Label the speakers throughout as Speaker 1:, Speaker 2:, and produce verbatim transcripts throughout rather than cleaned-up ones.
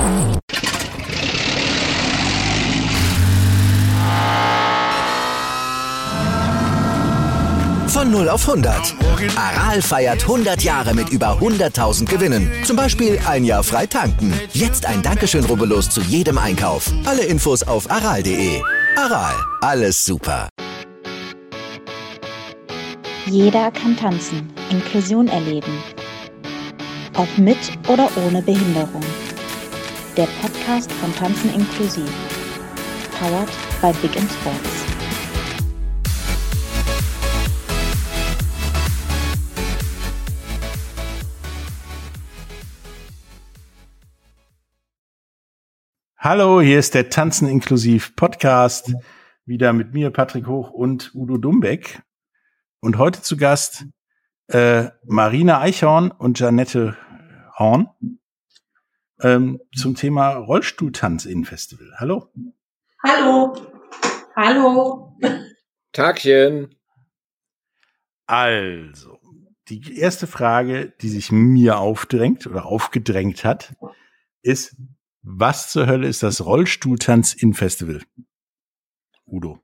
Speaker 1: Von null auf hundert. Aral feiert hundert Jahre mit über hunderttausend Gewinnen. Zum Beispiel ein Jahr frei tanken. Jetzt ein Dankeschön, rubbellos zu jedem Einkauf. Alle Infos auf aral punkt de. Aral, alles super.
Speaker 2: Jeder kann tanzen, Inklusion erleben. Ob mit oder ohne Behinderung. Der Podcast von Tanzen inklusiv. Powered by Big in Sports.
Speaker 3: Hallo, hier ist der Tanzen inklusiv Podcast. Wieder mit mir, Patrick Hoch und Udo Dumbeck. Und heute zu Gast äh, Marina Eichhorn und Janette Horn ähm, zum Thema Rollstuhltanz in Festival. Hallo.
Speaker 4: Hallo. Hallo.
Speaker 5: Tagchen.
Speaker 3: Also, die erste Frage, die sich mir aufdrängt oder aufgedrängt hat, ist: Was zur Hölle ist das Rollstuhltanz in Festival? Udo.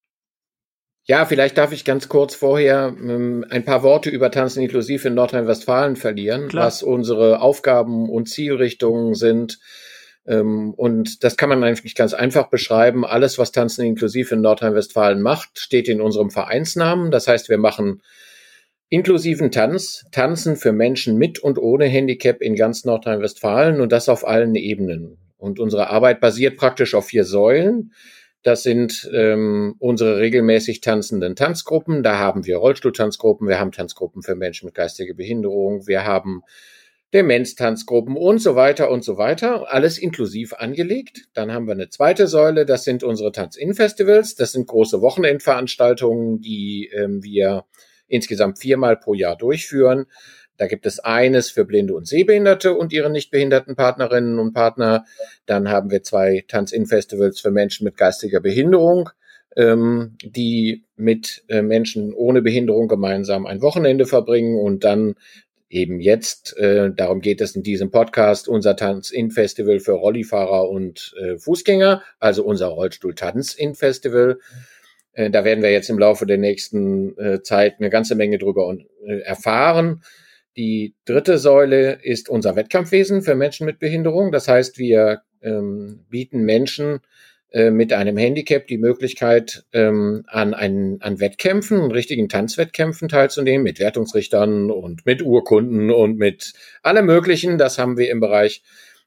Speaker 5: Ja, vielleicht darf ich ganz kurz vorher ähm, ein paar Worte über Tanzen inklusiv in Nordrhein-Westfalen verlieren,
Speaker 3: Klar.
Speaker 5: Was unsere Aufgaben und Zielrichtungen sind. Ähm, und das kann man eigentlich ganz einfach beschreiben. Alles, was Tanzen inklusiv in Nordrhein-Westfalen macht, steht in unserem Vereinsnamen. Das heißt, wir machen inklusiven Tanz, Tanzen für Menschen mit und ohne Handicap in ganz Nordrhein-Westfalen und das auf allen Ebenen. Und unsere Arbeit basiert praktisch auf vier Säulen. Das sind ähm, unsere regelmäßig tanzenden Tanzgruppen. Da haben wir Rollstuhltanzgruppen, wir haben Tanzgruppen für Menschen mit geistiger Behinderung, wir haben Demenztanzgruppen und so weiter und so weiter. Alles inklusiv angelegt. Dann haben wir eine zweite Säule, das sind unsere Tanz-In-Festivals. Das sind große Wochenendveranstaltungen, die ähm, wir insgesamt viermal pro Jahr durchführen. Da gibt es eines für Blinde und Sehbehinderte und ihre nicht behinderten Partnerinnen und Partner. Dann haben wir zwei Tanz-In-Festivals für Menschen mit geistiger Behinderung, ähm, die mit äh, Menschen ohne Behinderung gemeinsam ein Wochenende verbringen. Und dann eben jetzt, äh, darum geht es in diesem Podcast, unser Tanz-In-Festival für Rollifahrer und äh, Fußgänger, also unser Rollstuhl-Tanz-In-Festival. Da werden wir jetzt im Laufe der nächsten äh, Zeit eine ganze Menge drüber äh, erfahren. Die dritte Säule ist unser Wettkampfwesen für Menschen mit Behinderung. Das heißt, wir ähm, bieten Menschen äh, mit einem Handicap die Möglichkeit, ähm, an, einen, an Wettkämpfen, richtigen Tanzwettkämpfen teilzunehmen, mit Wertungsrichtern und mit Urkunden und mit allem Möglichen. Das haben wir im Bereich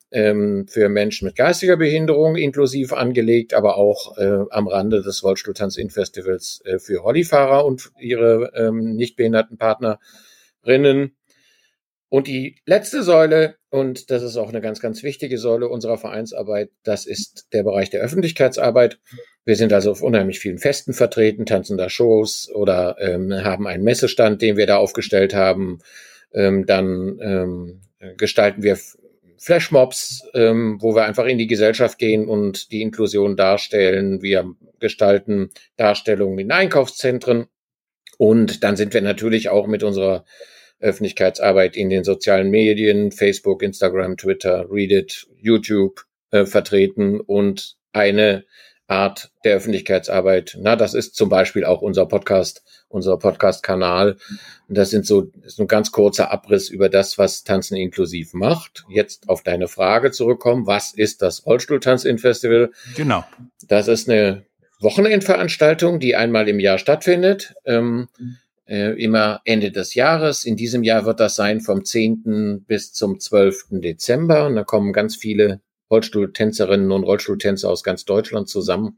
Speaker 5: für Menschen mit geistiger Behinderung inklusiv angelegt, aber auch äh, am Rande des Rollstuhltanz-In-Festivals äh, für Rollifahrer und ihre ähm, nicht behinderten Partnerinnen. Und die letzte Säule, und das ist auch eine ganz, ganz wichtige Säule unserer Vereinsarbeit, das ist der Bereich der Öffentlichkeitsarbeit. Wir sind also auf unheimlich vielen Festen vertreten, tanzen da Shows oder ähm, haben einen Messestand, den wir da aufgestellt haben. Ähm, dann ähm, gestalten wir Flashmobs, ähm, wo wir einfach in die Gesellschaft gehen und die Inklusion darstellen. Wir gestalten Darstellungen in Einkaufszentren und dann sind wir natürlich auch mit unserer Öffentlichkeitsarbeit in den sozialen Medien, Facebook, Instagram, Twitter, Reddit, YouTube äh, vertreten und eine Art der Öffentlichkeitsarbeit. Na, das ist zum Beispiel auch unser Podcast, unser Podcast-Kanal. Und das sind so, das ist ein ganz kurzer Abriss über das, was Tanzen inklusiv macht. Jetzt auf deine Frage zurückkommen. Was ist das Rollstuhltanz-In-Festival?
Speaker 3: Genau.
Speaker 5: Das ist eine Wochenendveranstaltung, die einmal im Jahr stattfindet. Ähm, äh, immer Ende des Jahres. In diesem Jahr wird das sein vom zehnten bis zum zwölften Dezember. Und da kommen ganz viele Rollstuhltänzerinnen und Rollstuhltänzer aus ganz Deutschland zusammen,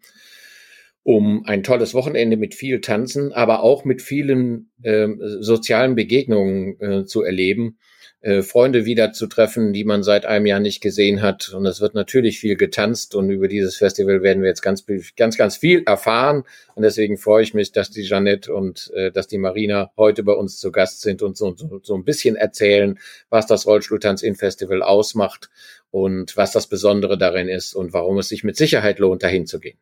Speaker 5: um ein tolles Wochenende mit viel Tanzen, aber auch mit vielen äh, sozialen Begegnungen äh, zu erleben, äh, Freunde wieder zu treffen, die man seit einem Jahr nicht gesehen hat. Und es wird natürlich viel getanzt und über dieses Festival werden wir jetzt ganz, ganz, ganz viel erfahren. Und deswegen freue ich mich, dass die Janette und äh, dass die Marina heute bei uns zu Gast sind und so, so, so ein bisschen erzählen, was das Rollstuhltanz-In-Festival ausmacht und was das Besondere darin ist und warum es sich mit Sicherheit lohnt, dahin zu gehen.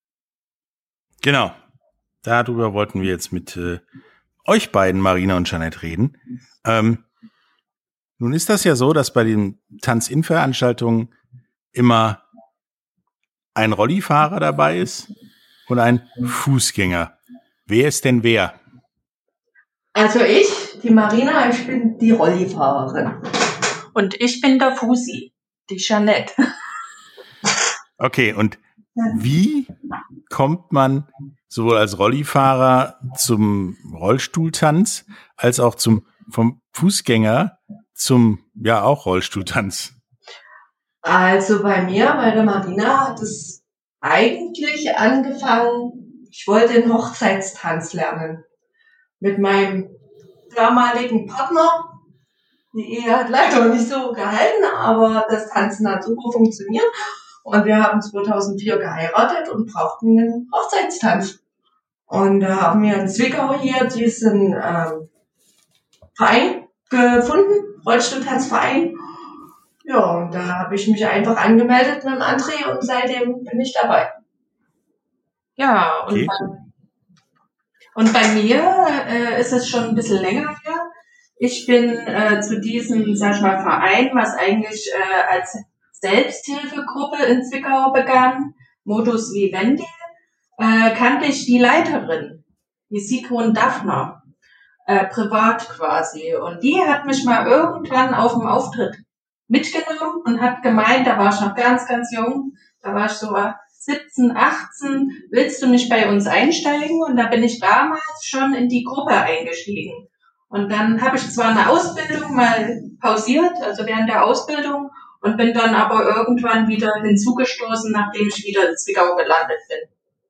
Speaker 3: Genau. Darüber wollten wir jetzt mit äh, euch beiden, Marina und Janette, reden. Ähm, nun ist das ja so, dass bei den Tanz-In-Veranstaltungen immer ein Rollifahrer dabei ist und ein Fußgänger. Wer ist denn wer?
Speaker 4: Also ich, die Marina, ich bin die Rollifahrerin.
Speaker 6: Und ich bin der Fusi, die Jeanette.
Speaker 3: Okay, und wie kommt man sowohl als Rollifahrer zum Rollstuhltanz als auch zum vom Fußgänger zum, ja, auch Rollstuhltanz?
Speaker 4: Also bei mir, bei der Marina, hat es eigentlich angefangen, ich wollte den Hochzeitstanz lernen. Mit meinem damaligen Partner. Die Ehe hat leider nicht so gehalten, aber das Tanzen hat super funktioniert. Und wir haben zweitausendvier geheiratet und brauchten einen Hochzeitstanz. Und da haben wir in Zwickau hier diesen ähm, Verein gefunden, Rollstuhltanzverein. Ja, und da habe ich mich einfach angemeldet mit dem André und seitdem bin ich dabei.
Speaker 6: Ja, und,
Speaker 3: Okay.
Speaker 6: bei, und bei mir äh, ist es schon ein bisschen länger her. Ich bin äh, zu diesem, sag ich mal, Verein, was eigentlich äh, als Selbsthilfegruppe in Zwickau begann, Modus Vivendi, äh, kannte ich die Leiterin, die Sigrun Daffner, äh, privat quasi. Und die hat mich mal irgendwann auf dem Auftritt mitgenommen und hat gemeint, da war ich noch ganz, ganz jung, da war ich so siebzehn, achtzehn, willst du nicht bei uns einsteigen? Und da bin ich damals schon in die Gruppe eingestiegen. Und dann habe ich zwar eine Ausbildung mal pausiert, also während der Ausbildung, und bin dann aber irgendwann wieder hinzugestoßen, nachdem ich wieder in Zwickau gelandet bin.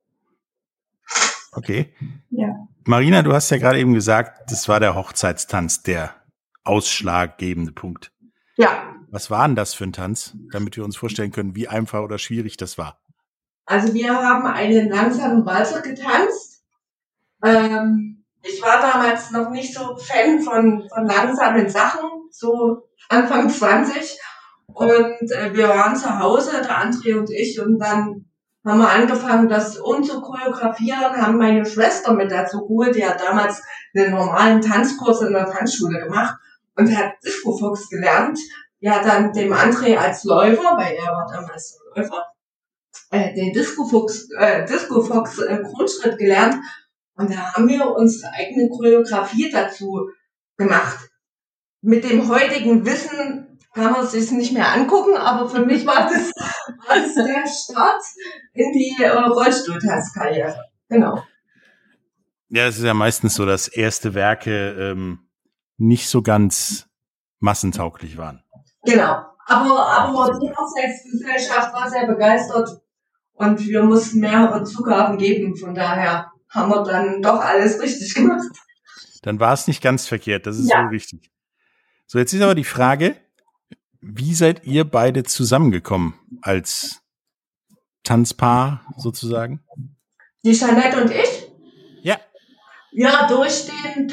Speaker 3: Okay.
Speaker 6: Ja.
Speaker 3: Marina, du hast ja gerade eben gesagt, das war der Hochzeitstanz, der ausschlaggebende Punkt.
Speaker 4: Ja.
Speaker 3: Was war denn das für ein Tanz, damit wir uns vorstellen können, wie einfach oder schwierig das war?
Speaker 4: Also wir haben einen langsamen Walzer getanzt. Ähm, ich war damals noch nicht so Fan von, von langsamen Sachen, so Anfang zwanzig. Und äh, wir waren zu Hause, der André und ich, und dann haben wir angefangen, das umzuchoreografieren, haben meine Schwester mit dazu geholt, die hat damals einen normalen Tanzkurs in der Tanzschule gemacht und hat Disco Fox gelernt. Die hat dann dem André als Läufer, weil er war damals so Läufer, äh, den Disco Fox, äh, Disco Fox äh, Grundschritt gelernt. Und da haben wir unsere eigene Choreografie dazu gemacht. Mit dem heutigen Wissen kann man es sich nicht mehr angucken, aber für mich war das, war das der Start in die äh, Rollstuhltanzkarriere. Genau.
Speaker 3: Ja, es ist ja meistens so, dass erste Werke ähm, nicht so ganz massentauglich waren.
Speaker 4: Genau. Aber, aber die Hochzeitsgesellschaft war sehr begeistert und wir mussten mehrere Zugaben geben. Von daher haben wir dann doch alles richtig gemacht.
Speaker 3: Dann war es nicht ganz verkehrt, das ist
Speaker 4: Ja.
Speaker 3: wohl richtig. So, jetzt ist aber die Frage, wie seid ihr beide zusammengekommen als Tanzpaar sozusagen?
Speaker 4: Die Jeanette und ich?
Speaker 3: Ja.
Speaker 4: Ja, durch den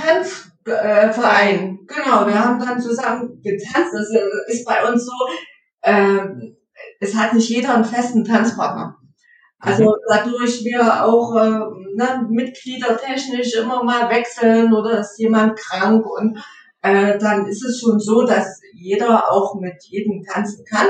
Speaker 4: Tanzverein. Genau, wir haben dann zusammen getanzt. Das ist bei uns so, ähm, es hat nicht jeder einen festen Tanzpartner. Also dadurch wir auch äh, ne, Mitglieder technisch immer mal wechseln oder ist jemand krank und äh, dann ist es schon so, dass jeder auch mit jedem tanzen kann.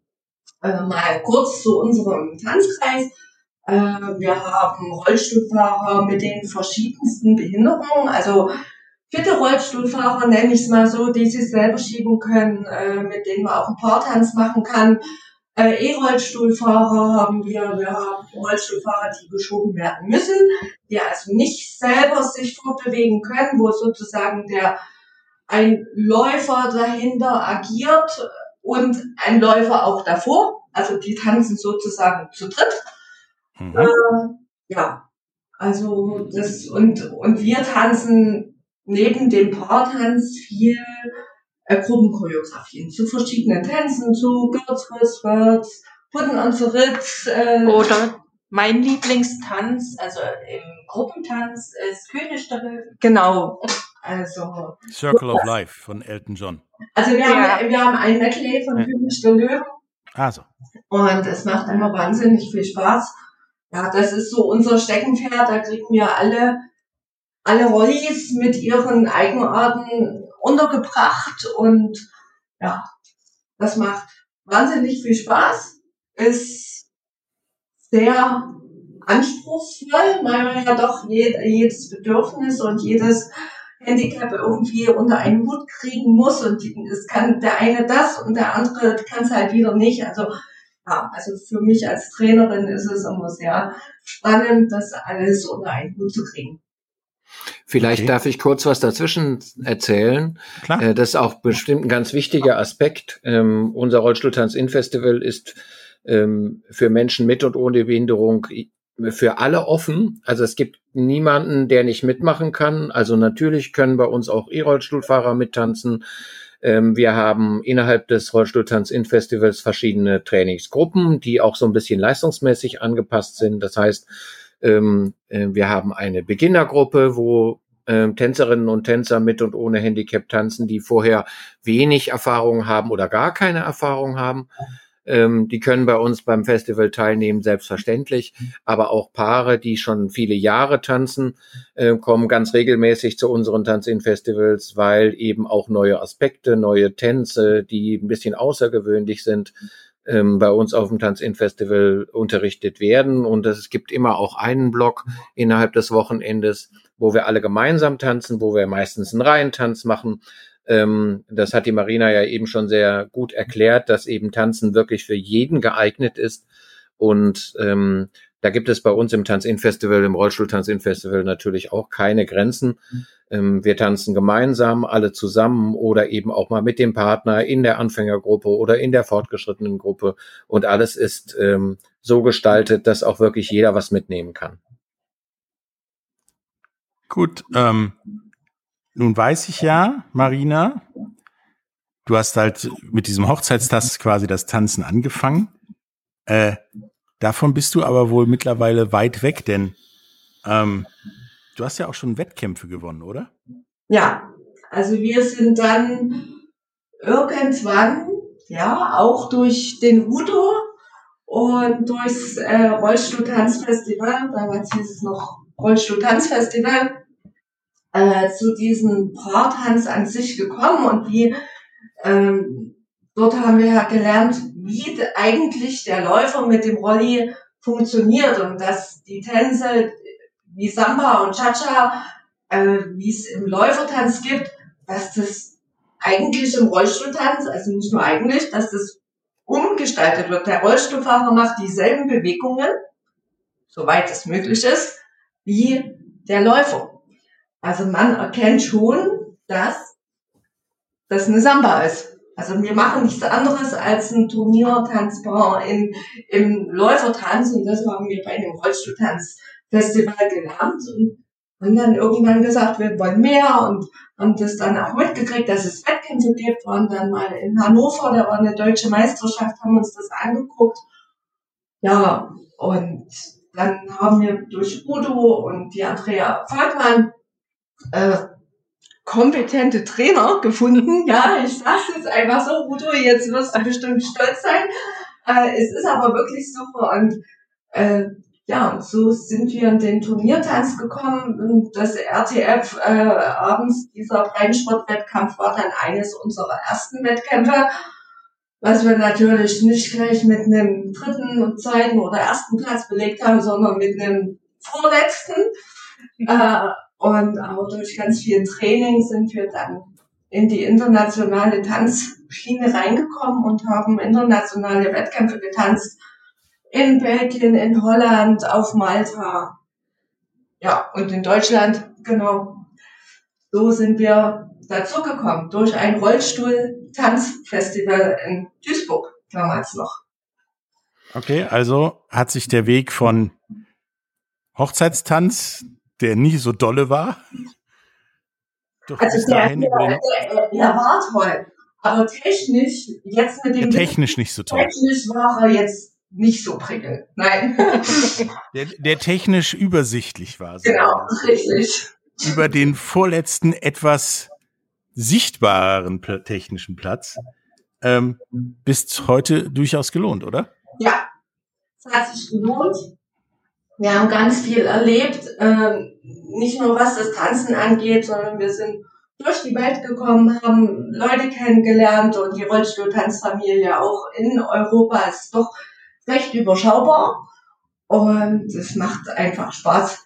Speaker 4: Äh, mal kurz zu unserem Tanzkreis. Äh, wir haben Rollstuhlfahrer mit den verschiedensten Behinderungen, also fitte Rollstuhlfahrer, nenne ich es mal so, die sich selber schieben können, äh, mit denen man auch einen Paartanz machen kann. Äh, E-Rollstuhlfahrer haben wir, wir haben Rollstuhlfahrer, die geschoben werden müssen, die also nicht selber sich fortbewegen können, wo sozusagen der ein Läufer dahinter agiert und ein Läufer auch davor, also die tanzen sozusagen zu dritt.
Speaker 3: Mhm.
Speaker 4: Äh, ja, also das und und wir tanzen neben dem Paartanz viel äh, Gruppenchoreografien zu verschiedenen Tänzen, zu Gürtelriss, Ritz, Putten on the Ritz. Äh,
Speaker 6: Oder mein Lieblingstanz, also im Gruppentanz, ist König der Löwen.
Speaker 4: genau, also
Speaker 3: Circle of Life von Elton John.
Speaker 4: also wir
Speaker 6: Ja.
Speaker 4: haben wir haben ein Medley von
Speaker 3: Ja.
Speaker 4: König der Löwen.
Speaker 3: Also,
Speaker 4: Und es macht immer wahnsinnig viel Spaß. Ja, das ist so unser Steckenpferd. Da kriegen wir alle, alle Rollis mit ihren Eigenarten untergebracht. Und ja, das macht wahnsinnig viel Spaß. ist sehr anspruchsvoll, weil man ja doch jedes Bedürfnis und jedes Handicap irgendwie unter einen Hut kriegen muss und es kann der eine das und der andere kann es halt wieder nicht. Also ja, also für mich als Trainerin ist es immer sehr spannend, das alles unter einen Hut zu kriegen.
Speaker 5: Vielleicht okay. darf ich kurz was dazwischen erzählen. Klar. Äh, das ist auch bestimmt ein ganz wichtiger Aspekt. Ähm, unser Rollstuhltanz-In-Festival ist ähm, für Menschen mit und ohne Behinderung für alle offen. Also es gibt niemanden, der nicht mitmachen kann. Also natürlich können bei uns auch E-Rollstuhlfahrer mittanzen. Ähm, wir haben innerhalb des Rollstuhltanz-In-Festivals verschiedene Trainingsgruppen, die auch so ein bisschen leistungsmäßig angepasst sind. Das heißt, ähm, äh, wir haben eine Beginnergruppe, wo ähm, Tänzerinnen und Tänzer mit und ohne Handicap tanzen, die vorher wenig Erfahrung haben oder gar keine Erfahrung haben. Ähm, die können bei uns beim Festival teilnehmen, selbstverständlich. Aber auch Paare, die schon viele Jahre tanzen, äh, kommen ganz regelmäßig zu unseren Tanz-In-Festivals, weil eben auch neue Aspekte, neue Tänze, die ein bisschen außergewöhnlich sind, ähm, bei uns auf dem Tanz-In-Festival unterrichtet werden. Und es gibt immer auch einen Block innerhalb des Wochenendes, wo wir alle gemeinsam tanzen, wo wir meistens einen Reihentanz machen. Ähm, das hat die Marina ja eben schon sehr gut erklärt, dass eben Tanzen wirklich für jeden geeignet ist. Und ähm, da gibt es bei uns im Tanz-In-Festival, im Rollstuhl-Tanz-In-Festival natürlich auch keine Grenzen. Ähm, wir tanzen gemeinsam, alle zusammen oder eben auch mal mit dem Partner in der Anfängergruppe oder in der fortgeschrittenen Gruppe. Und alles ist ähm, so gestaltet, dass auch wirklich jeder was mitnehmen kann.
Speaker 3: Gut, ähm, nun weiß ich ja, Marina, du hast halt mit diesem Hochzeitstanz quasi das Tanzen angefangen. Äh, davon bist du aber wohl mittlerweile weit weg, denn ähm, du hast ja auch schon Wettkämpfe gewonnen, oder?
Speaker 4: Ja, also wir sind dann irgendwann, ja, auch durch den Udo und durchs äh, Rollstuhl-Tanzfestival, damals hieß es noch Rollstuhl-Tanzfestival, Äh, zu diesem Paartanz an sich gekommen und wie ähm, dort haben wir ja gelernt, wie de, eigentlich der Läufer mit dem Rolli funktioniert und dass die Tänze wie Samba und Cha-Cha, äh, wie es im Läufertanz gibt, dass das eigentlich im Rollstuhltanz, also nicht nur eigentlich, dass das umgestaltet wird. Der Rollstuhlfahrer macht dieselben Bewegungen, soweit es möglich ist, wie der Läufer. Also man erkennt schon, dass das eine Samba ist. Also wir machen nichts anderes als ein Turniertanzpaar in, im Läufertanz und das haben wir bei dem Rollstuhltanzfestival gelernt und haben dann irgendwann gesagt, wir wollen mehr und haben das dann auch mitgekriegt, dass es Wettkämpfe gibt, waren dann mal in Hannover, da war eine deutsche Meisterschaft, haben uns das angeguckt. Ja, und dann haben wir durch Udo und die Andrea Pfadmann Äh, kompetente Trainer gefunden. Ja, ich sag's jetzt einfach so, Udo, jetzt wirst du bestimmt stolz sein. Äh, es ist aber wirklich super und äh, ja, und so sind wir in den Turniertanz gekommen und das R T F äh, abends, dieser Breitensport-Wettkampf war dann eines unserer ersten Wettkämpfe, was wir natürlich nicht gleich mit einem dritten und zweiten oder ersten Platz belegt haben, sondern mit einem vorletzten. Äh, Und auch durch ganz viel Training sind wir dann in die internationale Tanzschiene reingekommen und haben internationale Wettkämpfe getanzt. In Belgien, in Holland, auf Malta. Ja, und in Deutschland, genau. So sind wir dazu gekommen. Durch ein Rollstuhl-Tanzfestival in Duisburg damals noch.
Speaker 3: Okay, also hat sich der Weg von Hochzeitstanz, der nie so dolle war.
Speaker 4: Doch also der, der, der, der war toll, aber technisch, jetzt mit dem...
Speaker 3: Der technisch nicht so toll.
Speaker 4: Technisch war er jetzt nicht so prickelnd, nein.
Speaker 3: Der, der technisch übersichtlich war.
Speaker 4: So genau, richtig.
Speaker 3: Über den vorletzten, etwas sichtbareren technischen Platz ähm, bis heute durchaus gelohnt, oder?
Speaker 4: Ja, es hat sich gelohnt. Wir haben ganz viel erlebt, ähm, nicht nur was das Tanzen angeht, sondern wir sind durch die Welt gekommen, haben Leute kennengelernt und die Rollstuhltanzfamilie auch in Europa ist doch recht überschaubar und es macht einfach Spaß.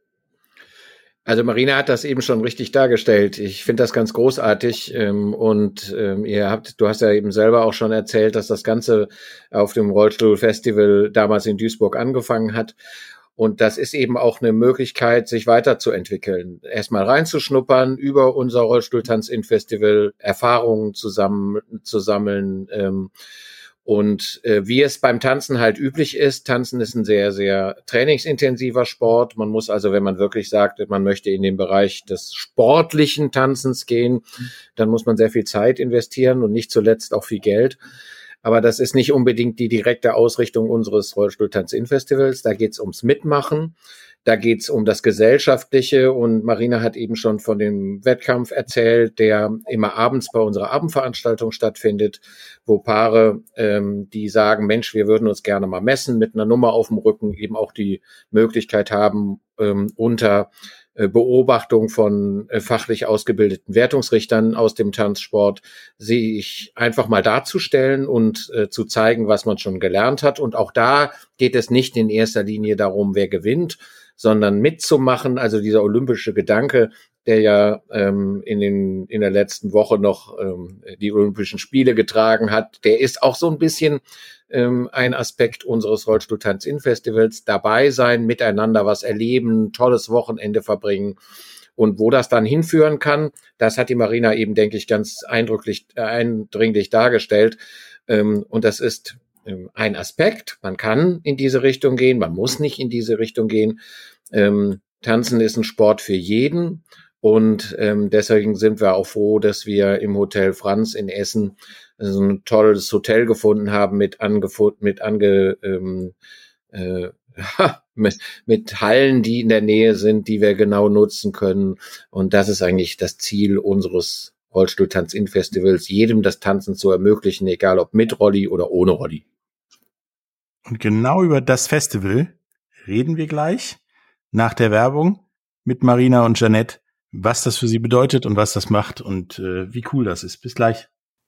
Speaker 5: Also Marina hat das eben schon richtig dargestellt. Ich finde das ganz großartig ähm, und ähm, ihr habt, du hast ja eben selber auch schon erzählt, dass das Ganze auf dem Rollstuhl-Festival damals in Duisburg angefangen hat. Und das ist eben auch eine Möglichkeit, sich weiterzuentwickeln. Erstmal reinzuschnuppern, über unser Rollstuhl-Tanz-In-Festival Erfahrungen zusammen zu sammeln. Ähm, und äh, wie es beim Tanzen halt üblich ist, Tanzen ist ein sehr, sehr trainingsintensiver Sport. Man muss also, wenn man wirklich sagt, man möchte in den Bereich des sportlichen Tanzens gehen, dann muss man sehr viel Zeit investieren und nicht zuletzt auch viel Geld. Aber das ist nicht unbedingt die direkte Ausrichtung unseres Rollstuhl-Tanz-In-Festivals. Da geht's ums Mitmachen, da geht's um das Gesellschaftliche. Und Marina hat eben schon von dem Wettkampf erzählt, der immer abends bei unserer Abendveranstaltung stattfindet, wo Paare, ähm, die sagen, Mensch, wir würden uns gerne mal messen, mit einer Nummer auf dem Rücken eben auch die Möglichkeit haben, ähm, unter Beobachtung von äh, fachlich ausgebildeten Wertungsrichtern aus dem Tanzsport, sich einfach mal darzustellen und äh, zu zeigen, was man schon gelernt hat. Und auch da geht es nicht in erster Linie darum, wer gewinnt, sondern mitzumachen. Also dieser olympische Gedanke, der ja ähm, in den in der letzten Woche noch ähm, die Olympischen Spiele getragen hat, der ist auch so ein bisschen ähm, ein Aspekt unseres Rollstuhl-Tanz-In-Festivals. Dabei sein, miteinander was erleben, tolles Wochenende verbringen. Und wo das dann hinführen kann, das hat die Marina eben, denke ich, ganz eindrücklich, äh, eindringlich dargestellt. Ähm, und das ist ähm, ein Aspekt. Man kann in diese Richtung gehen, man muss nicht in diese Richtung gehen. Ähm, Tanzen ist ein Sport für jeden. Und ähm, deswegen sind wir auch froh, dass wir im Hotel Franz in Essen so ein tolles Hotel gefunden haben mit angefo- mit ange ähm, äh, mit, mit Hallen, die in der Nähe sind, die wir genau nutzen können. Und das ist eigentlich das Ziel unseres Rollstuhl-Tanz-In-Festivals, jedem das Tanzen zu ermöglichen, egal ob mit Rolli oder ohne Rolli.
Speaker 3: Und genau über das Festival reden wir gleich nach der Werbung mit Marina und Jeanette, was das für sie bedeutet und was das macht und äh, wie cool das ist. Bis gleich.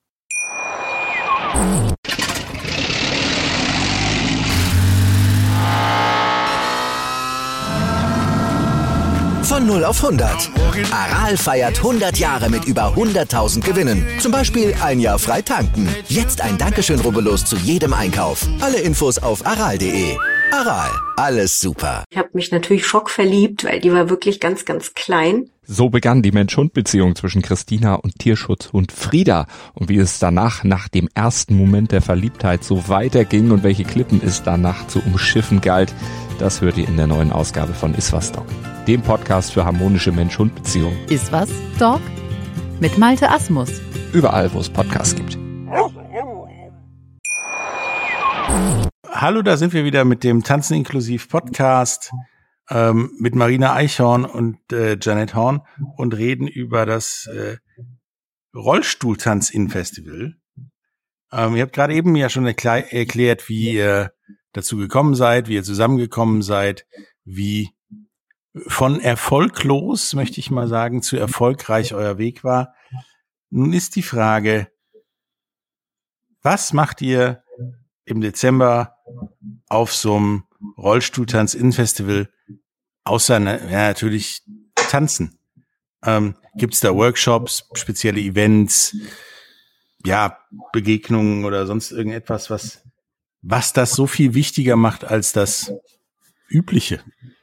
Speaker 1: Von null auf hundert. Aral feiert hundert Jahre mit über hunderttausend Gewinnen. Zum Beispiel ein Jahr frei tanken. Jetzt ein Dankeschön, rubbellos zu jedem Einkauf. Alle Infos auf aral punkt de. Aral, alles super.
Speaker 7: Ich habe mich natürlich schockverliebt, weil die war wirklich ganz, ganz klein.
Speaker 8: So begann die Mensch-Hund-Beziehung zwischen Christina und Tierschutzhund Frieda. Und wie es danach, nach dem ersten Moment der Verliebtheit, so weiterging und welche Klippen es danach zu umschiffen galt, das hört ihr in der neuen Ausgabe von Iswas Dog, dem Podcast für harmonische Mensch-Hund-Beziehungen.
Speaker 9: Iswas Dog mit Malte Asmus.
Speaker 8: Überall, wo es Podcasts gibt.
Speaker 3: Hallo, da sind wir wieder mit dem Tanzen inklusiv Podcast ähm, mit Marina Eichhorn und äh, Jeanette Horn und reden über das äh, Rollstuhl-Tanz-In-Festival. Ähm, ihr habt gerade eben ja schon erklär- erklärt, wie ihr dazu gekommen seid, wie ihr zusammengekommen seid, wie von erfolglos, möchte ich mal sagen, zu erfolgreich euer Weg war. Nun ist die Frage, was macht ihr im Dezember auf so einem Rollstuhl-Tanz-In-Festival, außer ja, natürlich tanzen? Ähm, gibt es da Workshops, spezielle Events, ja, Begegnungen oder sonst irgendetwas, was, was das so viel wichtiger macht als das Übliche?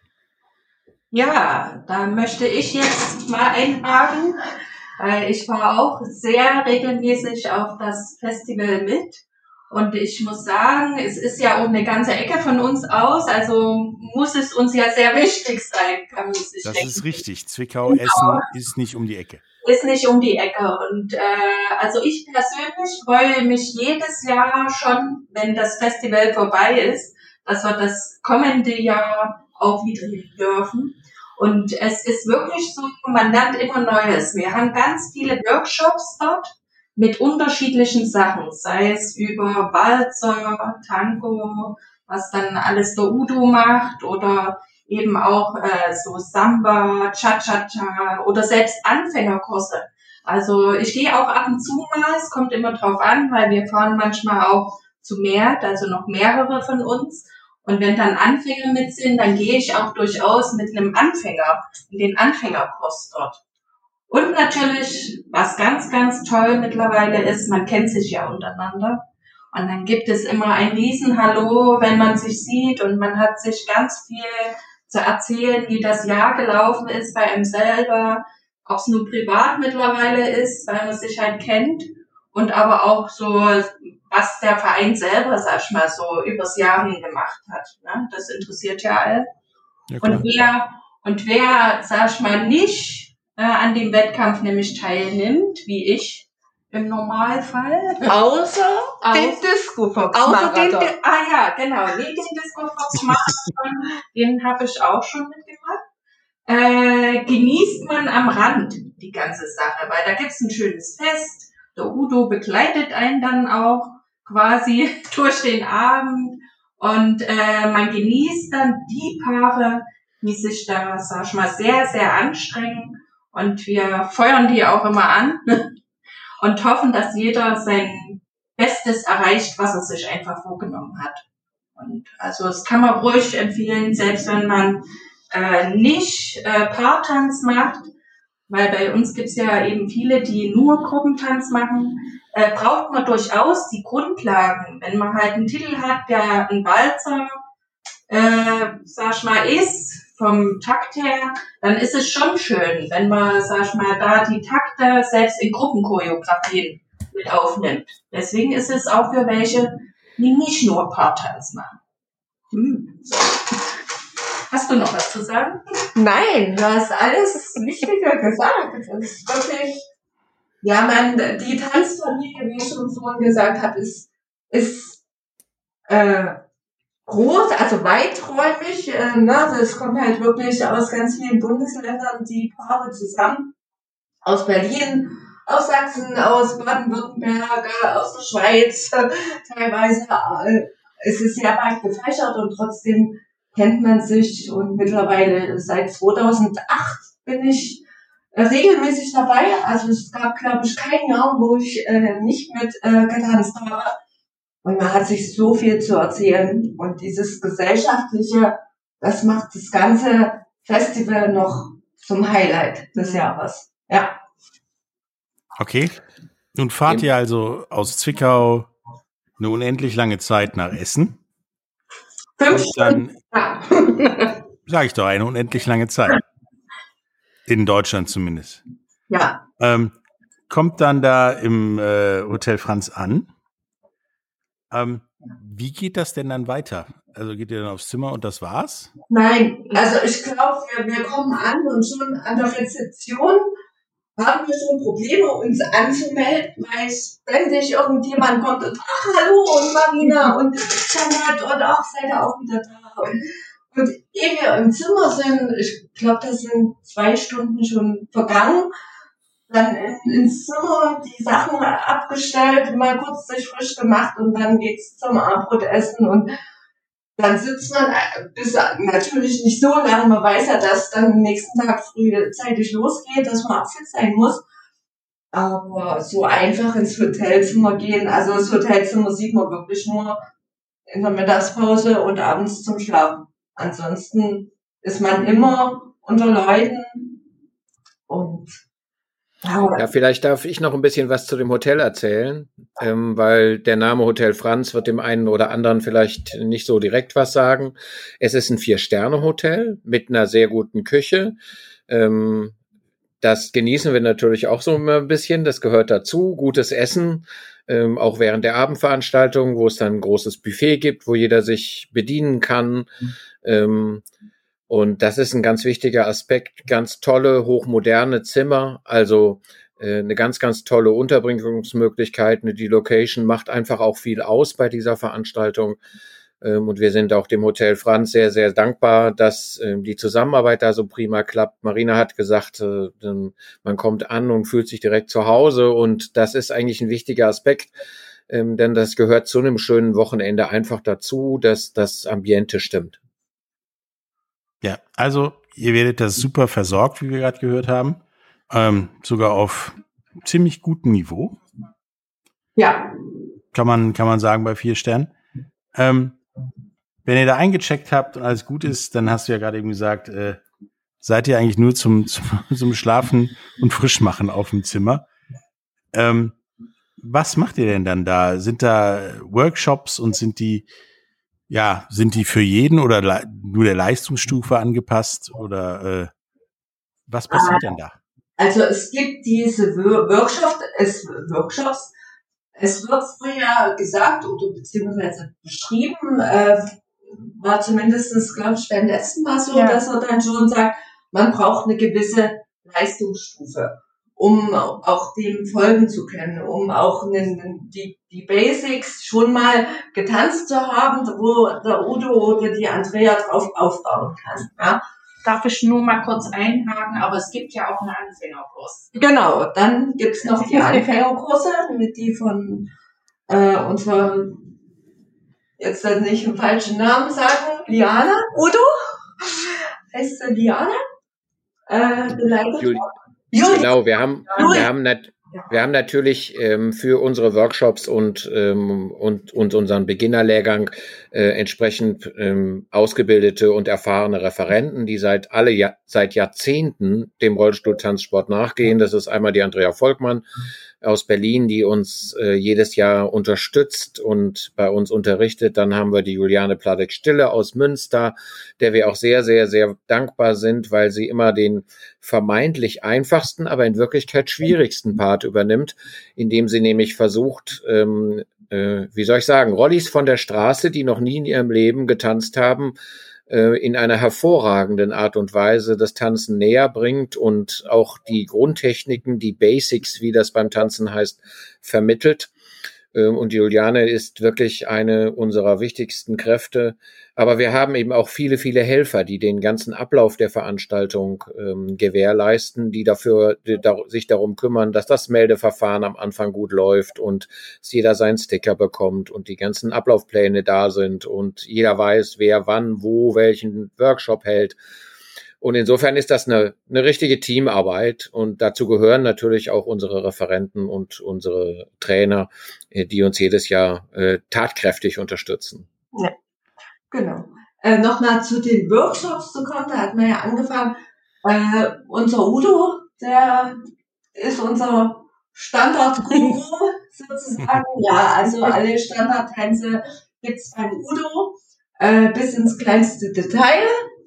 Speaker 6: Ja, da möchte ich jetzt mal einhaken, weil ich war auch sehr regelmäßig auf das Festival mit. Und ich muss sagen, es ist ja auch eine ganze Ecke von uns aus, also muss es uns ja sehr wichtig sein, kann man sich
Speaker 3: Das
Speaker 6: denken.
Speaker 3: ist richtig. Zwickau, genau. Essen ist nicht um die Ecke.
Speaker 6: Ist nicht um die Ecke. Und äh, also ich persönlich freue mich jedes Jahr schon, wenn das Festival vorbei ist, dass wir das kommende Jahr auch wieder dürfen. Und es ist wirklich so, man lernt immer Neues. Wir haben ganz viele Workshops dort mit unterschiedlichen Sachen, sei es über Walzer, Tango, was dann alles der Udo macht oder eben auch äh, so Samba, Cha-Cha-Cha oder selbst Anfängerkurse. Also ich gehe auch ab und zu mal, es kommt immer drauf an, weil wir fahren manchmal auch zu mehr, also noch mehrere von uns. Und wenn dann Anfänger mit sind, dann gehe ich auch durchaus mit einem Anfänger in den Anfängerkurs dort. Und natürlich, was ganz, ganz toll mittlerweile ist, man kennt sich ja untereinander. Und dann gibt es immer ein Riesenhallo, wenn man sich sieht, und man hat sich ganz viel zu erzählen, wie das Jahr gelaufen ist bei einem selber, ob es nur privat mittlerweile ist, weil man sich halt kennt, und aber auch so, was der Verein selber, sag ich mal, so übers Jahr hin gemacht hat. Ne? Das interessiert ja alle. Ja, und wer, und wer, sag ich mal, nicht äh, an dem Wettkampf nämlich teilnimmt, wie ich, im Normalfall.
Speaker 4: Außer den Disco-Fox-Marathon.
Speaker 6: Ah ja, genau. Nee, den Disco-Fox-Marathon, den habe ich auch schon mitgemacht. Äh, genießt man am Rand die ganze Sache, weil da gibt's ein schönes Fest. Der Udo begleitet einen dann auch quasi durch den Abend. Und äh, man genießt dann die Paare, die sich da, sag ich mal, sehr, sehr anstrengen. Und wir feuern die auch immer an. Und hoffen, dass jeder sein Bestes erreicht, was er sich einfach vorgenommen hat. Und also das kann man ruhig empfehlen, selbst wenn man äh, nicht äh, Paartanz macht, weil bei uns gibt's ja eben viele, die nur Gruppentanz machen, äh, braucht man durchaus die Grundlagen. Wenn man halt einen Titel hat, der ein Walzer, äh, sag ich mal, ist, vom Takt her, dann ist es schon schön, wenn man, sag ich mal, da die Takte selbst in Gruppenchoreografien mit aufnimmt. Deswegen ist es auch für welche, die nicht nur Paartanz machen. Hm. Hast du noch was zu sagen?
Speaker 4: Nein, du hast alles Wichtige gesagt. Das ist wirklich, ja, man, die Tanzfamilie, wie ich schon vorhin gesagt habe, ist, ist, äh, groß, also weiträumig, äh, ne, das kommt halt wirklich aus ganz vielen Bundesländern, die Paare zusammen, aus Berlin, aus Sachsen, aus Baden-Württemberg, aus der Schweiz, teilweise, äh, es ist sehr weit gefächert und trotzdem kennt man sich, und mittlerweile seit zweitausendacht bin ich äh, regelmäßig dabei, also es gab, glaube ich, kein Jahr, wo ich äh, nicht mit äh, getanzt habe. Und man hat sich so viel zu erzählen. Und dieses Gesellschaftliche, das macht das ganze Festival noch zum Highlight des Jahres. Ja.
Speaker 3: Okay. Nun fahrt ihr also aus Zwickau eine unendlich lange Zeit nach Essen.
Speaker 4: Fünf
Speaker 3: Stunden. Ja. Sag ich doch, eine unendlich lange Zeit. In Deutschland zumindest.
Speaker 4: Ja.
Speaker 3: Ähm, kommt dann da im äh, Hotel Franz an. Ähm, wie geht das denn dann weiter? Also geht ihr dann aufs Zimmer und das war's?
Speaker 4: Nein, also ich glaube, wir, wir kommen an und schon an der Rezeption haben wir schon Probleme, uns anzumelden, weil ständig irgendjemand kommt und ach, hallo und Marina und Janet und ach, seid ihr auch wieder da. Und, und ehe wir im Zimmer sind, ich glaube, das sind zwei Stunden schon vergangen, dann ins Zimmer die Sachen abgestellt, mal kurz sich frisch gemacht und dann geht's zum Abendbrotessen und dann sitzt man bis natürlich nicht so lange, man weiß ja, dass dann am nächsten Tag früh zeitig losgeht, dass man auch fit sein muss. Aber so einfach ins Hotelzimmer gehen, also das Hotelzimmer sieht man wirklich nur in der Mittagspause und abends zum Schlafen. Ansonsten ist man immer unter Leuten und
Speaker 5: ja, vielleicht darf ich noch ein bisschen was zu dem Hotel erzählen, ähm, weil der Name Hotel Franz wird dem einen oder anderen vielleicht nicht so direkt was sagen. Es ist ein Vier-Sterne-Hotel mit einer sehr guten Küche. Ähm, das genießen wir natürlich auch so ein bisschen, das gehört dazu. Gutes Essen, ähm, auch während der Abendveranstaltung, wo es dann ein großes Buffet gibt, wo jeder sich bedienen kann. Mhm. Ähm, Und das ist ein ganz wichtiger Aspekt. Ganz tolle, hochmoderne Zimmer. Also äh, eine ganz, ganz tolle Unterbringungsmöglichkeit. Die Location macht einfach auch viel aus bei dieser Veranstaltung. Ähm, und wir sind auch dem Hotel Franz sehr, sehr dankbar, dass äh, die Zusammenarbeit da so prima klappt. Marina hat gesagt, äh, man kommt an und fühlt sich direkt zu Hause. Und das ist eigentlich ein wichtiger Aspekt. Ähm, denn das gehört zu einem schönen Wochenende einfach dazu, dass das Ambiente stimmt.
Speaker 3: Ja, also ihr werdet das super versorgt, wie wir gerade gehört haben. Ähm, sogar auf ziemlich gutem Niveau.
Speaker 4: Ja.
Speaker 3: kann man, kann man sagen, bei vier Sternen. Ähm, wenn ihr da eingecheckt habt und alles gut ist, dann hast du ja gerade eben gesagt, äh, seid ihr eigentlich nur zum, zum, zum Schlafen und Frischmachen auf dem Zimmer. Ähm, was macht ihr denn dann da? Sind da Workshops und sind die, ja, sind die für jeden oder le- nur der Leistungsstufe angepasst oder äh, was passiert denn da?
Speaker 4: Also es gibt diese Workshops, es, Workshops, es wird früher gesagt oder beziehungsweise beschrieben, äh, war zumindest, glaube ich, beim letzten Mal so, ja, dass er dann schon sagt, man braucht eine gewisse Leistungsstufe, um auch dem folgen zu können, um auch einen, die, die Basics schon mal getanzt zu haben, wo der Udo oder die Andrea drauf aufbauen kann. Ja.
Speaker 6: Darf ich nur mal kurz einhaken, aber es gibt ja auch einen Anfängerkurs.
Speaker 4: Genau, dann gibt's noch die Anfängerkurse, mit die von äh, unserer, jetzt nicht einen falschen Namen sagen, Liana, Udo? Heißt sie Liana? Äh, geleitet.
Speaker 5: Juli. Genau, wir haben, wir haben, nat- wir haben natürlich ähm, für unsere Workshops und, ähm, und, und unseren Beginnerlehrgang äh, entsprechend ähm, ausgebildete und erfahrene Referenten, die seit alle ja- seit Jahrzehnten dem Rollstuhltanzsport nachgehen. Das ist einmal die Andrea Volkmann aus Berlin, die uns äh, jedes Jahr unterstützt und bei uns unterrichtet. Dann haben wir die Juliane Pladek-Stille aus Münster, der wir auch sehr, sehr, sehr dankbar sind, weil sie immer den vermeintlich einfachsten, aber in Wirklichkeit schwierigsten Part übernimmt, indem sie nämlich versucht, ähm, äh, wie soll ich sagen, Rollis von der Straße, die noch nie in ihrem Leben getanzt haben, in einer hervorragenden Art und Weise das Tanzen näher bringt und auch die Grundtechniken, die Basics, wie das beim Tanzen heißt, vermittelt. Und Juliane ist wirklich eine unserer wichtigsten Kräfte. Aber wir haben eben auch viele, viele Helfer, die den ganzen Ablauf der Veranstaltung ähm, gewährleisten, die dafür die da, sich darum kümmern, dass das Meldeverfahren am Anfang gut läuft und dass jeder seinen Sticker bekommt und die ganzen Ablaufpläne da sind und jeder weiß, wer wann, wo, welchen Workshop hält. Und insofern ist das eine, eine richtige Teamarbeit und dazu gehören natürlich auch unsere Referenten und unsere Trainer, die uns jedes Jahr äh, tatkräftig unterstützen.
Speaker 4: Ja, genau. Äh, Nochmal zu den Workshops zu kommen, da hat man ja angefangen. Äh, unser Udo, der ist unser Standard-Guru sozusagen. Ja, also alle Standardtänze gibt's beim Udo äh, bis ins kleinste Detail.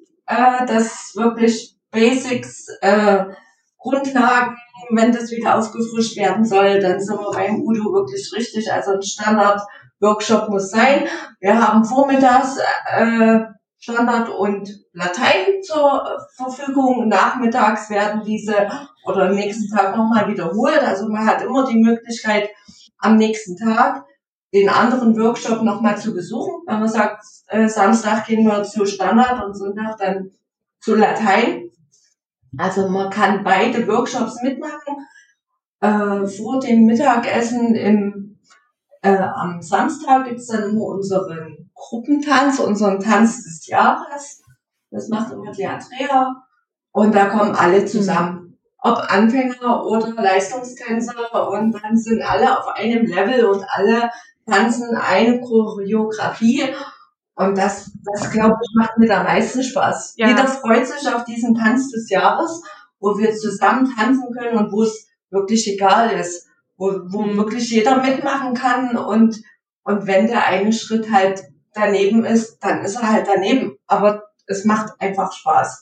Speaker 4: Äh, das wirklich Basics, äh, Grundlagen, wenn das wieder aufgefrischt werden soll, dann sind wir beim Udo wirklich richtig. Also ein Standard-Workshop muss sein. Wir haben vormittags äh, Standard und Latein zur Verfügung. Nachmittags werden diese oder am nächsten Tag nochmal wiederholt. Also man hat immer die Möglichkeit, am nächsten Tag den anderen Workshop nochmal zu besuchen. Wenn man sagt, äh, Samstag gehen wir zu Standard und Sonntag dann zu Latein. Also man kann beide Workshops mitmachen. Äh, vor dem Mittagessen im, äh, am Samstag gibt's dann immer unseren Gruppentanz, unseren Tanz des Jahres. Das macht immer die Andrea. Und da kommen alle zusammen. Ob Anfänger oder Leistungstänzer. Und dann sind alle auf einem Level und alle tanzen eine Choreografie. Und das, das glaube ich, macht mir am meisten Spaß. Ja. Jeder freut sich auf diesen Tanz des Jahres, wo wir zusammen tanzen können und wo es wirklich egal ist, wo, wo mhm. wirklich jeder mitmachen kann. Und, und wenn der eine Schritt halt daneben ist, dann ist er halt daneben. Aber es macht einfach Spaß.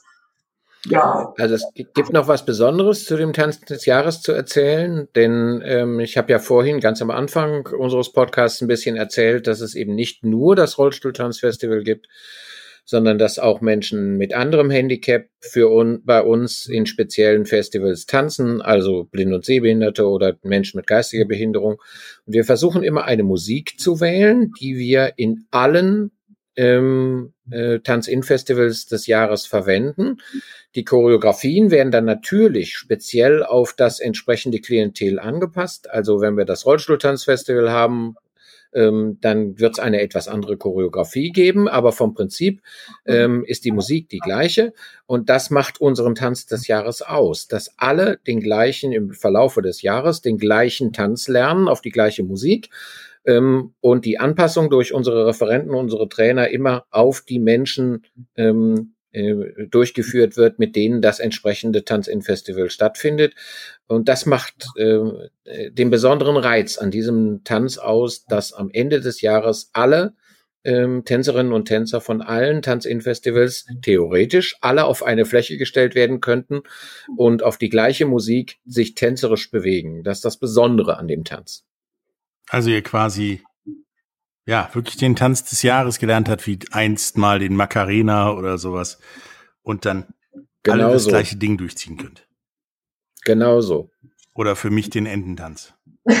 Speaker 4: Ja.
Speaker 5: Also es gibt noch was Besonderes zu dem Tanz des Jahres zu erzählen, denn ähm, ich habe ja vorhin ganz am Anfang unseres Podcasts ein bisschen erzählt, dass es eben nicht nur das Rollstuhltanzfestival gibt, sondern dass auch Menschen mit anderem Handicap für un- bei uns in speziellen Festivals tanzen, also Blind- und Sehbehinderte oder Menschen mit geistiger Behinderung. Und wir versuchen immer eine Musik zu wählen, die wir in allen ähm, äh, Tanz-In-Festivals des Jahres verwenden. Die Choreografien werden dann natürlich speziell auf das entsprechende Klientel angepasst. Also wenn wir das Rollstuhltanzfestival haben, ähm, dann wird es eine etwas andere Choreografie geben, aber vom Prinzip ähm, ist die Musik die gleiche und das macht unseren Tanz des Jahres aus, dass alle den gleichen, im Verlaufe des Jahres, den gleichen Tanz lernen auf die gleiche Musik ähm, und die Anpassung durch unsere Referenten, unsere Trainer immer auf die Menschen ähm, äh, durchgeführt wird, mit denen das entsprechende Tanz-in-Festival stattfindet. Und das macht äh, den besonderen Reiz an diesem Tanz aus, dass am Ende des Jahres alle ähm, Tänzerinnen und Tänzer von allen Tanz-in-Festivals theoretisch alle auf eine Fläche gestellt werden könnten und auf die gleiche Musik sich tänzerisch bewegen. Das ist das Besondere an dem Tanz.
Speaker 3: Also ihr quasi, ja, wirklich den Tanz des Jahres gelernt hat, wie einst mal den Macarena oder sowas und dann
Speaker 5: genau
Speaker 3: alle das
Speaker 5: so.
Speaker 3: gleiche Ding durchziehen könnt.
Speaker 5: Genau so.
Speaker 3: Oder für mich den Ententanz.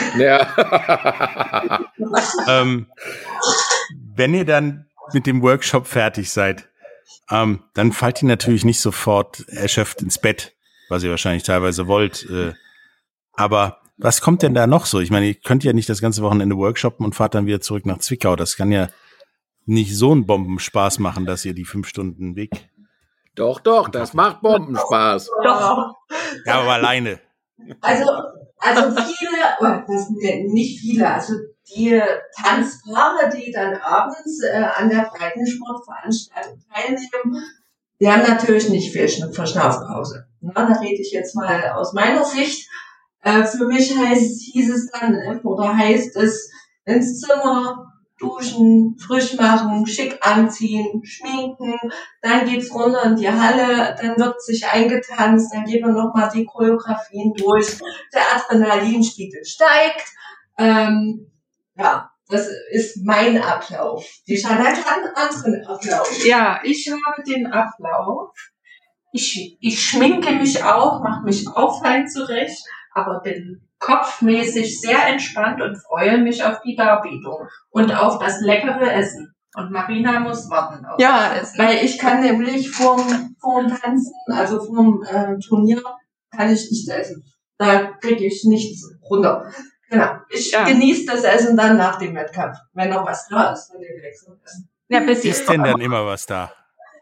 Speaker 5: Ja.
Speaker 3: ähm, wenn ihr dann mit dem Workshop fertig seid, ähm, dann fallt ihr natürlich nicht sofort erschöpft ins Bett, was ihr wahrscheinlich teilweise wollt. Äh, aber was kommt denn da noch so? Ich meine, ihr könnt ja nicht das ganze Wochenende workshoppen und fahrt dann wieder zurück nach Zwickau. Das kann ja nicht so einen Bombenspaß machen, dass ihr die fünf Stunden Weg...
Speaker 5: Doch, doch, das macht Bombenspaß.
Speaker 4: Doch.
Speaker 3: Ja, aber alleine.
Speaker 4: Also, also viele, oh, das sind ja nicht viele, also die Tanzpaare, die dann abends äh, an der Breitensportveranstaltung teilnehmen, die haben natürlich nicht viel Verschnaufpause. Na, da rede ich jetzt mal aus meiner Sicht. Äh, für mich heißt, hieß es dann, oder heißt es, ins Zimmer, duschen, frisch machen, schick anziehen, schminken, dann geht's runter in die Halle, dann wird sich eingetanzt, dann gehen wir nochmal die Choreografien durch, der Adrenalinspiegel steigt, ähm, ja, das ist mein Ablauf. Die Jeanette hat einen anderen Ablauf.
Speaker 6: Ja, ich habe den Ablauf. Ich, ich schminke mich auch, mache mich auch fein zurecht, aber bin kopfmäßig sehr entspannt und freue mich auf die Darbietung und auf das leckere Essen. Und Marina muss warten auf
Speaker 4: Ja,
Speaker 6: das Essen.
Speaker 4: weil ich kann nämlich vorm, vorm Tanzen, also vorm äh, Turnier, kann ich nicht essen. Da kriege ich nichts runter. Genau. Ich
Speaker 6: Ja.
Speaker 4: genieße das Essen dann nach dem Wettkampf, wenn noch was da ist von dem leckeren Essen.
Speaker 6: Ja, bis
Speaker 3: Ist denn dann immer was da?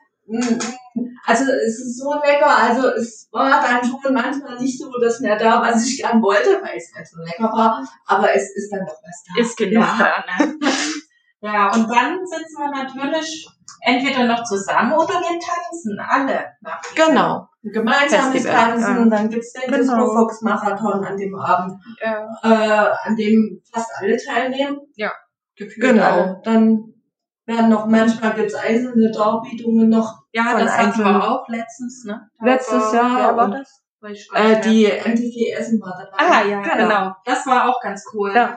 Speaker 4: Also es ist so lecker, also es war dann schon manchmal nicht so das mehr da, was ich gern wollte, weil es halt so lecker war, aber es ist dann doch was da.
Speaker 6: Ist genug
Speaker 4: Ja.
Speaker 6: da, ne? Ja, und dann sitzen wir natürlich entweder noch zusammen oder wir tanzen alle. Nach diesem
Speaker 4: Genau. Gemeinsames
Speaker 6: Festival,
Speaker 4: Tanzen,
Speaker 6: ja.
Speaker 4: dann gibt's den
Speaker 6: Genau.
Speaker 4: Disco Fox Marathon an dem Abend,
Speaker 6: Ja,
Speaker 4: äh, an dem fast alle teilnehmen.
Speaker 6: gefühlt alle.
Speaker 4: Genau. Dann werden noch, manchmal gibt's einzelne Darbietungen noch.
Speaker 6: Ja,
Speaker 4: Von
Speaker 6: das hatten
Speaker 4: einzelnen-
Speaker 6: wir auch letztens, ne? Da
Speaker 4: Letztes
Speaker 6: war-
Speaker 4: Jahr
Speaker 6: Wer war
Speaker 4: und-
Speaker 6: das? Weiß ich gar nicht
Speaker 4: Äh,
Speaker 6: mehr.
Speaker 4: die M T V Essen war dabei.
Speaker 6: Ah, ja, genau. Das war auch ganz cool.
Speaker 4: Ja.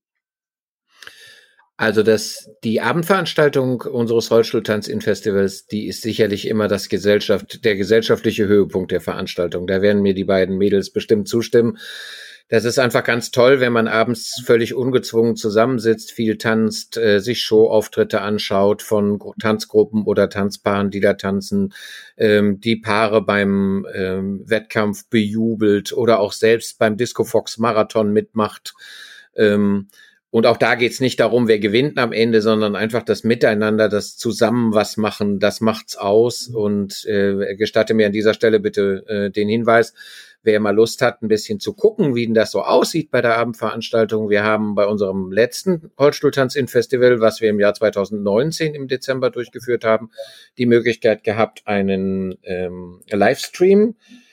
Speaker 5: Also das, die Abendveranstaltung unseres Rollstuhltanz-in-Festivals, die ist sicherlich immer das Gesellschaft, der gesellschaftliche Höhepunkt der Veranstaltung. Da werden mir die beiden Mädels bestimmt zustimmen. Das ist einfach ganz toll, wenn man abends völlig ungezwungen zusammensitzt, viel tanzt, äh, sich Showauftritte anschaut von Gru- Tanzgruppen oder Tanzpaaren, die da tanzen, ähm, die Paare beim ähm, Wettkampf bejubelt oder auch selbst beim Disco Fox Marathon mitmacht. Ähm, Und auch da geht's nicht darum, wer gewinnt am Ende, sondern einfach das Miteinander, das zusammen was machen, das macht's aus. Und äh, gestatte mir an dieser Stelle bitte äh, den Hinweis, wer mal Lust hat, ein bisschen zu gucken, wie denn das so aussieht bei der Abendveranstaltung. Wir haben bei unserem letzten Rollstuhltanz-in-Festival, was wir im Jahr zweitausendneunzehn im Dezember durchgeführt haben, die Möglichkeit gehabt, einen ähm, Livestream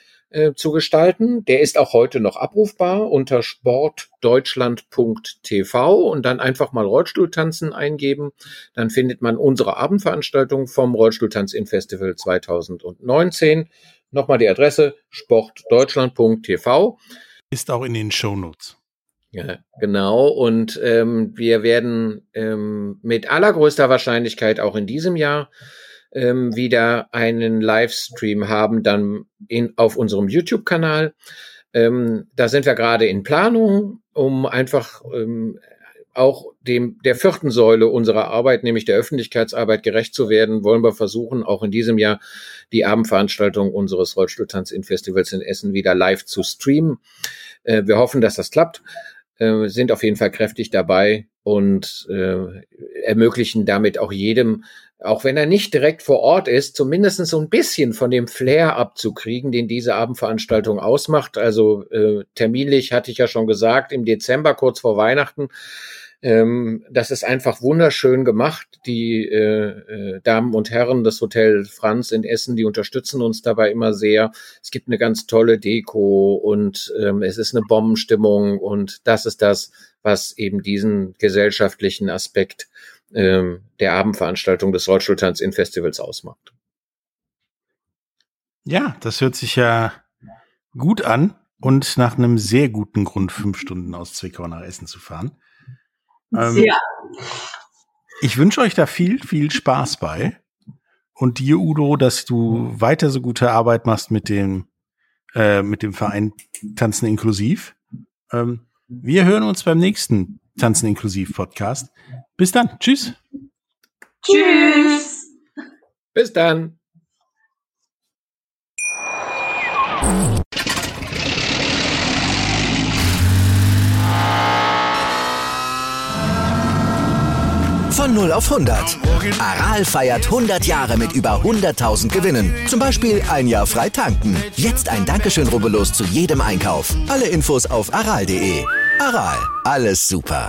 Speaker 5: zu gestalten. Der ist auch heute noch abrufbar unter sportdeutschland punkt t v und dann einfach mal Rollstuhltanzen eingeben. Dann findet man unsere Abendveranstaltung vom Rollstuhltanz-in-Festival zweitausendneunzehn. Nochmal die Adresse sportdeutschland punkt t v.
Speaker 3: Ist auch in den Shownotes.
Speaker 5: Ja, genau. Und ähm, wir werden ähm, mit allergrößter Wahrscheinlichkeit auch in diesem Jahr ähm, wieder einen Livestream haben, dann in, auf unserem YouTube-Kanal. Ähm, da sind wir gerade in Planung, um einfach ähm, auch dem der vierten Säule unserer Arbeit, nämlich der Öffentlichkeitsarbeit, gerecht zu werden, wollen wir versuchen, auch in diesem Jahr die Abendveranstaltung unseres Rollstuhltanz-in-Festivals in Essen wieder live zu streamen. Äh, wir hoffen, dass das klappt. Äh, sind auf jeden Fall kräftig dabei und äh, ermöglichen damit auch jedem, auch wenn er nicht direkt vor Ort ist, zumindest so ein bisschen von dem Flair abzukriegen, den diese Abendveranstaltung ausmacht. Also äh, terminlich hatte ich ja schon gesagt, im Dezember, kurz vor Weihnachten, Ähm, das ist einfach wunderschön gemacht. Die äh, äh, Damen und Herren des Hotel Franz in Essen, die unterstützen uns dabei immer sehr. Es gibt eine ganz tolle Deko und ähm, es ist eine Bombenstimmung und das ist das, was eben diesen gesellschaftlichen Aspekt ähm, der Abendveranstaltung des Rollstuhltanz in Festivals ausmacht.
Speaker 3: Ja, das hört sich ja gut an und nach einem sehr guten Grund, fünf Stunden aus Zwickau nach Essen zu fahren. Ähm,
Speaker 6: Ja.
Speaker 3: Ich wünsche euch da viel, viel Spaß bei. Und dir, Udo, dass du weiter so gute Arbeit machst mit dem, äh, mit dem Verein Tanzen inklusiv. Ähm, wir hören uns beim nächsten Tanzen inklusiv Podcast. Bis dann. Tschüss.
Speaker 6: Tschüss.
Speaker 5: Bis dann.
Speaker 1: Von null auf hundert. Aral feiert hundert Jahre mit über hunderttausend Gewinnen. Zum Beispiel ein Jahr frei tanken. Jetzt ein Dankeschön, rubbellos zu jedem Einkauf. Alle Infos auf aral punkt de. Aral, alles super.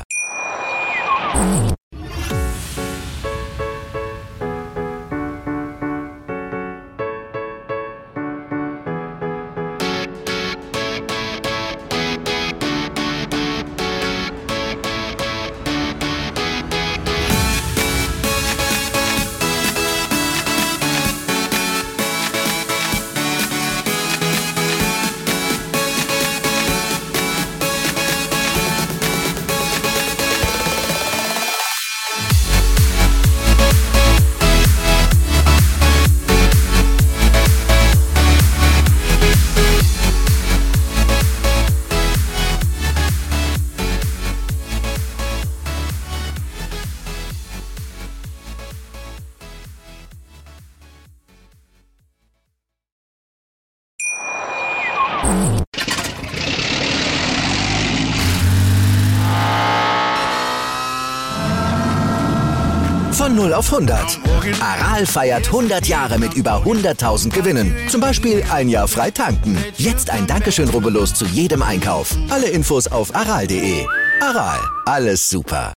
Speaker 1: Von null auf hundert. Aral feiert hundert Jahre mit über hunderttausend Gewinnen. Zum Beispiel ein Jahr frei tanken. Jetzt ein Dankeschön, rubbellos zu jedem Einkauf. Alle Infos auf aral punkt de. Aral, alles super.